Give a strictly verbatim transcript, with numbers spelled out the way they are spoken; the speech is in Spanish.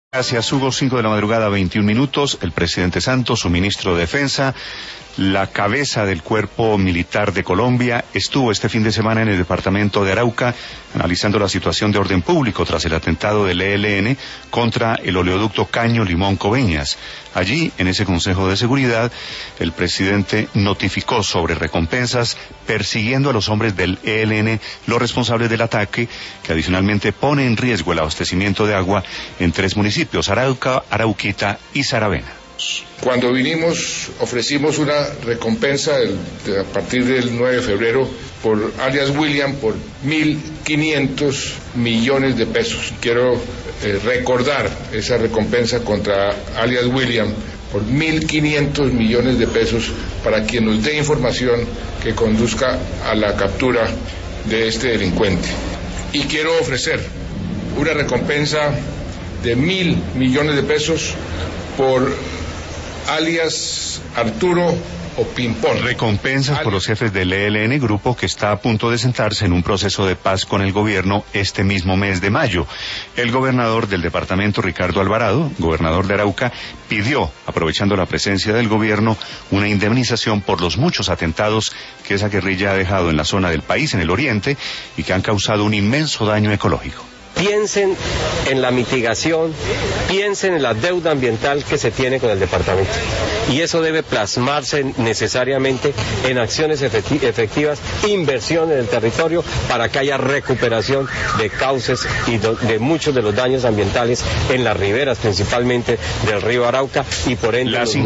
Gracias, Hugo. Cinco de la madrugada, veintiún minutos. El presidente Santos, su ministro de Defensa, la cabeza del Cuerpo Militar de Colombia, estuvo este fin de semana en el departamento de Arauca analizando la situación de orden público tras el atentado del E L N contra el oleoducto Caño Limón Coveñas. Allí, en ese Consejo de Seguridad, el presidente notificó sobre recompensas persiguiendo a los hombres del E L N, los responsables del ataque, que adicionalmente pone en riesgo el abastecimiento de agua en tres municipios: Arauca, Arauquita y Saravena. Cuando vinimos ofrecimos una recompensa el, de, a partir del nueve de febrero por alias William por mil quinientos millones de pesos. Quiero eh, recordar esa recompensa contra alias William por mil quinientos millones de pesos para quien nos dé información que conduzca a la captura de este delincuente. Y quiero ofrecer una recompensa de mil millones de pesos por alias Arturo o Pimpón. Recompensas alias por los jefes del E L N, grupo que está a punto de sentarse en un proceso de paz con el gobierno este mismo mes de mayo. El gobernador del departamento, Ricardo Alvarado, gobernador de Arauca, pidió, aprovechando la presencia del gobierno, una indemnización por los muchos atentados que esa guerrilla ha dejado en la zona del país, en el oriente, y que han causado un inmenso daño ecológico. Piensen en la mitigación, piensen en la deuda ambiental que se tiene con el departamento. Y eso debe plasmarse necesariamente en acciones efecti- efectivas, inversión en el territorio para que haya recuperación de cauces y do- de muchos de los daños ambientales en las riberas, principalmente del río Arauca y por ende...